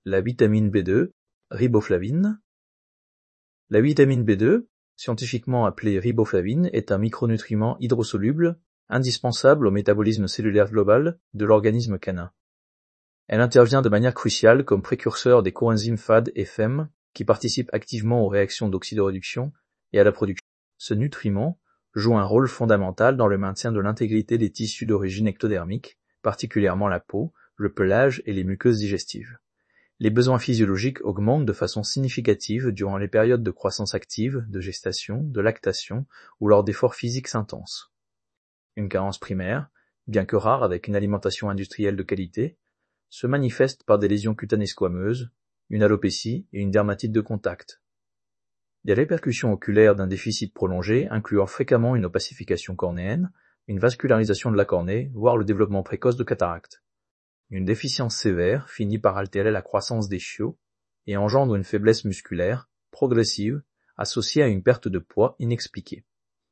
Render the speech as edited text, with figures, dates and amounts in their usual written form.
la vitamine B2, riboflavine. La vitamine B2, scientifiquement appelée riboflavine, est un micronutriment hydrosoluble indispensable au métabolisme cellulaire global de l'organisme canin. Elle intervient de manière cruciale comme précurseur des coenzymes FAD et FEM qui participent activement aux réactions d'oxydoréduction et à la production. Ce nutriment joue un rôle fondamental dans le maintien de l'intégrité des tissus d'origine ectodermique, particulièrement la peau, le pelage et les muqueuses digestives. Les besoins physiologiques augmentent de façon significative durant les périodes de croissance active, de gestation, de lactation ou lors d'efforts physiques intenses. Une carence primaire, bien que rare avec une alimentation industrielle de qualité, se manifeste par des lésions cutanées squameuses, une alopécie et une dermatite de contact. Les répercussions oculaires d'un déficit prolongé incluant fréquemment une opacification cornéenne, une vascularisation de la cornée, voire le développement précoce de cataractes. Une déficience sévère finit par altérer la croissance des chiots et engendre une faiblesse musculaire, progressive, associée à une perte de poids inexpliquée.